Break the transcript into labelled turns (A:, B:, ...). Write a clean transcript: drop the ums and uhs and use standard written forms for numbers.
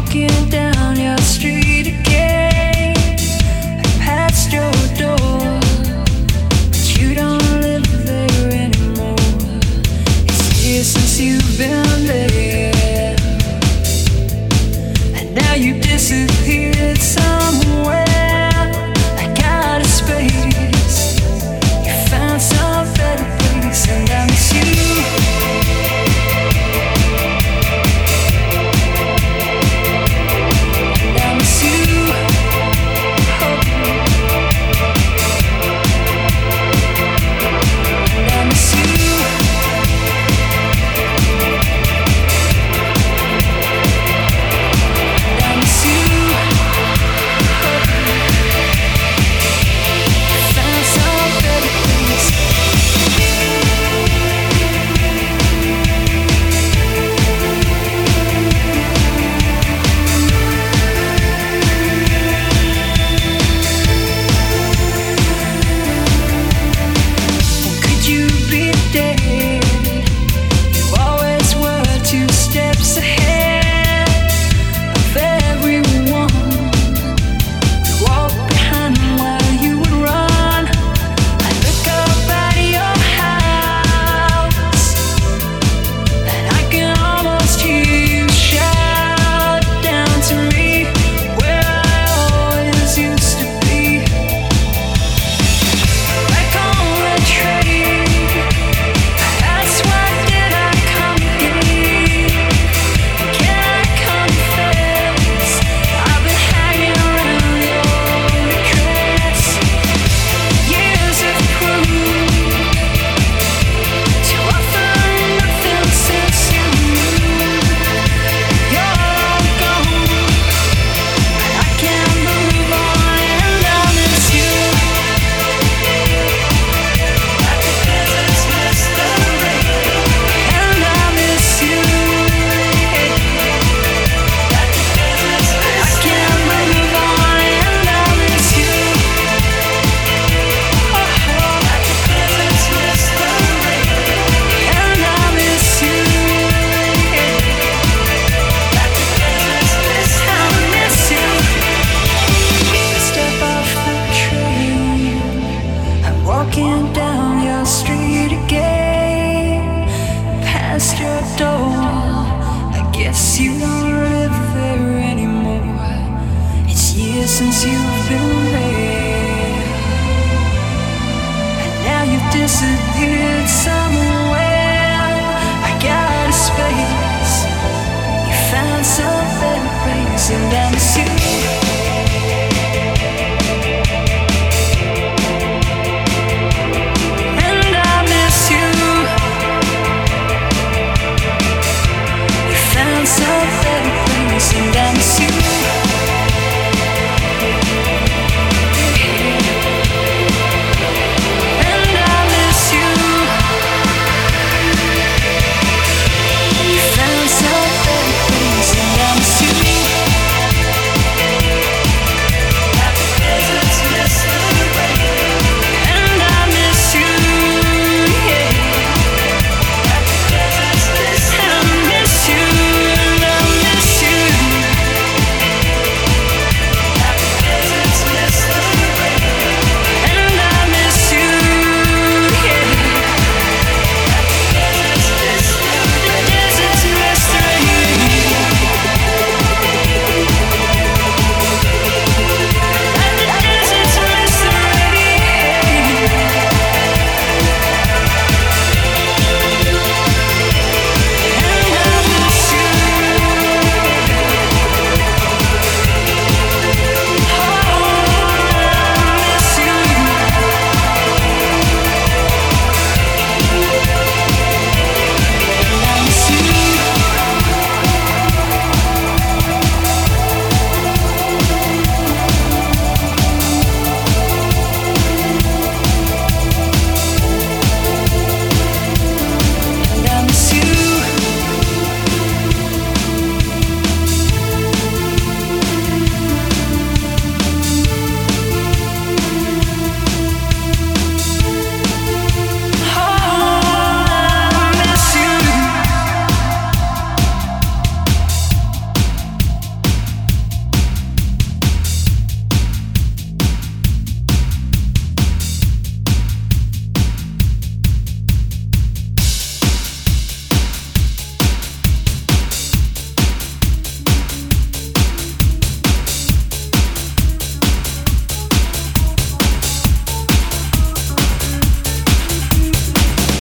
A: walking down your street again. I passed your door, but you don't live there anymore. It's years since you've been there, and now you disappeared somewhere. I got a space, you found some better place, and I miss you. Walking down your street again, past your door. I guess you don't live there anymore. It's years since you've been there, and now you've disappeared somewhere. I got a space, you found some better place, and I miss you. And I miss you.